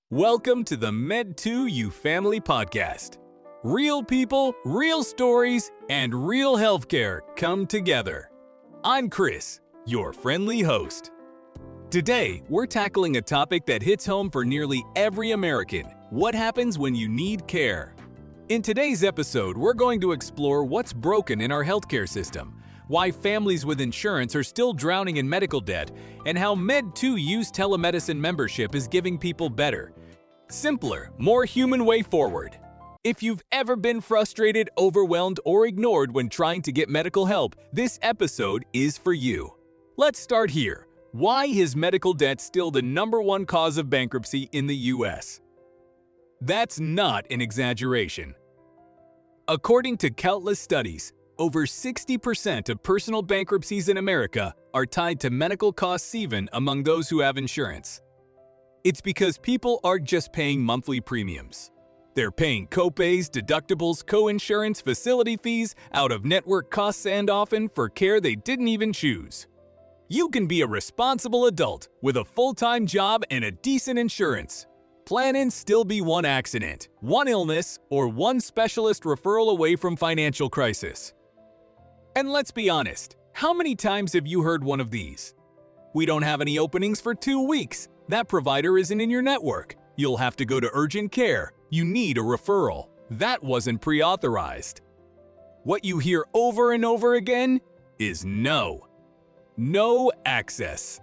Welcome to the Med2U Family Podcast. Real people, real stories, and real healthcare come together. I'm Chris, your friendly host. Today, we're tackling a topic that hits home for nearly every American: what happens when you need care? In today's episode, we're going to explore what's broken in our healthcare system, why families with insurance are still drowning in medical debt, and how Med2U's telemedicine membership is giving people better, simpler, more human way forward. If you've ever been frustrated, overwhelmed, or ignored when trying to get medical help, this episode is for you. Let's start here. Why is medical debt still the #1 cause of bankruptcy in the US? That's not an exaggeration. According to countless studies, over 60% of personal bankruptcies in America are tied to medical costs, even among those who have insurance. It's because people aren't just paying monthly premiums. They're paying copays, deductibles, co-insurance, facility fees, out-of-network costs, and often for care they didn't even choose. You can be a responsible adult with a full-time job and a decent insurance plan and still be one accident, one illness, or one specialist referral away from financial crisis. And let's be honest, how many times have you heard one of these? We don't have any openings for 2 weeks. That provider isn't in your network. You'll have to go to urgent care. You need a referral. That wasn't pre-authorized. What you hear over and over again is no. No access.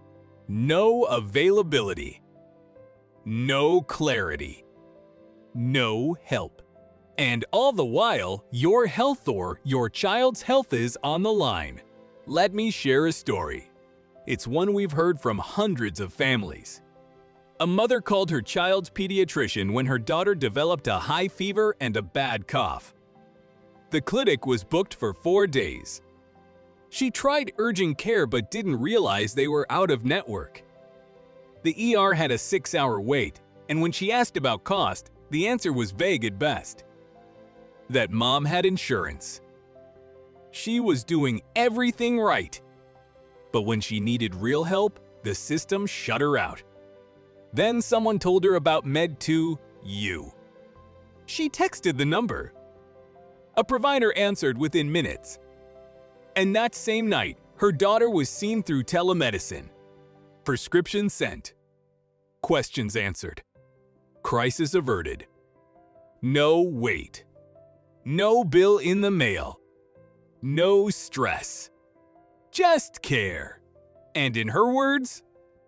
No availability. No clarity. No help. And all the while, your health or your child's health is on the line. Let me share a story. It's one we've heard from hundreds of families. A mother called her child's pediatrician when her daughter developed a high fever and a bad cough. The clinic was booked for 4 days. She tried urgent care but didn't realize they were out of network. The ER had a 6-hour wait, and when she asked about cost, the answer was vague at best. That mom had insurance. She was doing everything right. But when she needed real help, the system shut her out. Then someone told her about Med2U. She texted the number. A provider answered within minutes. And that same night, her daughter was seen through telemedicine. Prescriptions sent. Questions answered. Crisis averted. No wait. No bill in the mail. No stress. Just care. And in her words,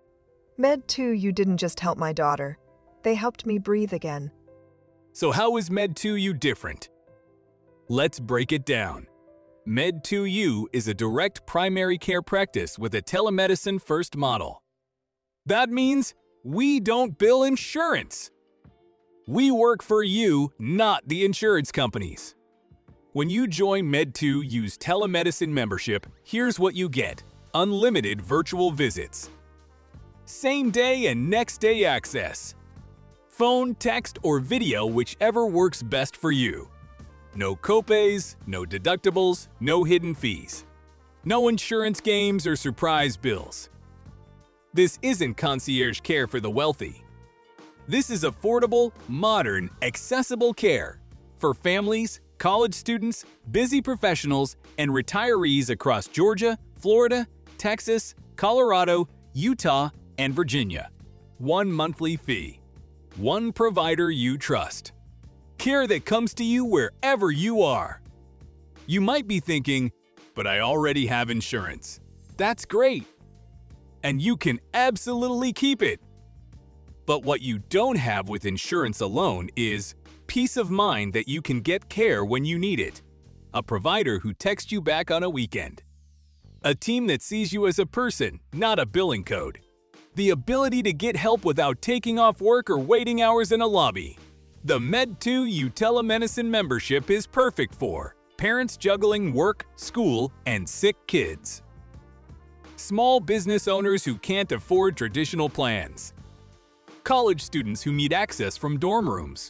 Med2U didn't just help my daughter. They helped me breathe again. So how is Med2U different? Let's break it down. Med2U is a direct primary care practice with a telemedicine first model. That means we don't bill insurance. We work for you, not the insurance companies. When you join Med2U's telemedicine membership, here's what you get: unlimited virtual visits, same-day and next-day access, phone, text, or video, whichever works best for you. No copays, no deductibles, no hidden fees. No insurance games or surprise bills. This isn't concierge care for the wealthy. This is affordable, modern, accessible care for families, college students, busy professionals, and retirees across Georgia, Florida, Texas, Colorado, Utah, and Virginia. One monthly fee. One provider you trust. Care that comes to you wherever you are. You might be thinking, but I already have insurance. That's great. And you can absolutely keep it. But what you don't have with insurance alone is peace of mind that you can get care when you need it. A provider who texts you back on a weekend. A team that sees you as a person, not a billing code. The ability to get help without taking off work or waiting hours in a lobby. The Med2U telemedicine membership is perfect for parents juggling work, school, and sick kids. Small business owners who can't afford traditional plans. College students who need access from dorm rooms.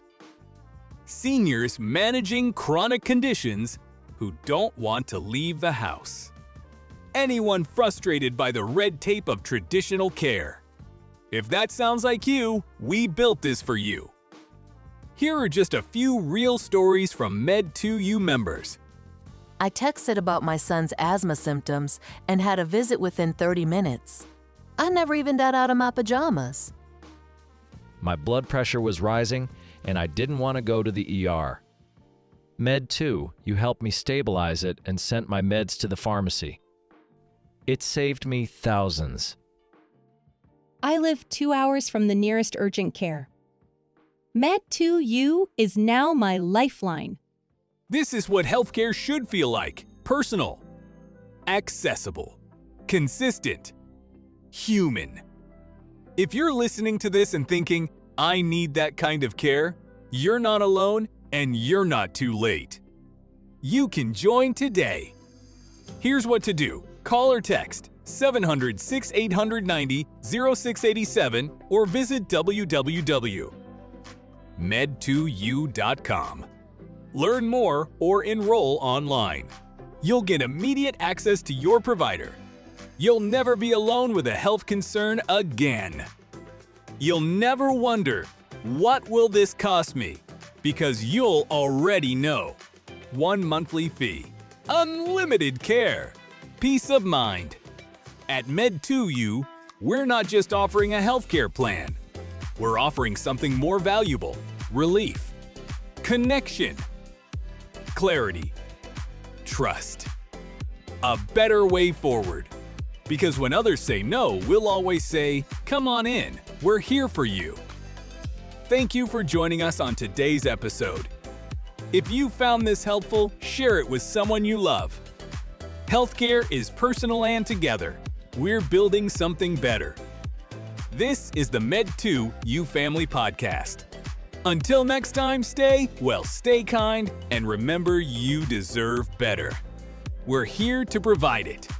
Seniors managing chronic conditions who don't want to leave the house. Anyone frustrated by the red tape of traditional care. If that sounds like you, we built this for you. Here are just a few real stories from Med2U members. I texted about my son's asthma symptoms and had a visit within 30 minutes. I never even got out of my pajamas. My blood pressure was rising, and I didn't want to go to the ER. Med2, you helped me stabilize it and sent my meds to the pharmacy. It saved me thousands. I live 2 hours from the nearest urgent care. Med2U is now my lifeline. This is what healthcare should feel like: personal, accessible, consistent, human. If you're listening to this and thinking, I need that kind of care, you're not alone and you're not too late. You can join today. Here's what to do. Call or text 700-6890-0687 or visit www.med2u.com. Learn more or enroll online. You'll get immediate access to your provider. You'll never be alone with a health concern again. You'll never wonder, what will this cost me? Because you'll already know. 1 monthly fee, unlimited care, peace of mind. At Med2U, we're not just offering a healthcare plan. We're offering something more valuable: relief, connection, clarity, trust. A better way forward. Because when others say no, we'll always say, come on in, we're here for you. Thank you for joining us on today's episode. If you found this helpful, share it with someone you love. Healthcare is personal and together. We're building something better. This is the Med2U Family Podcast. Until next time, stay kind, and remember you deserve better. We're here to provide it.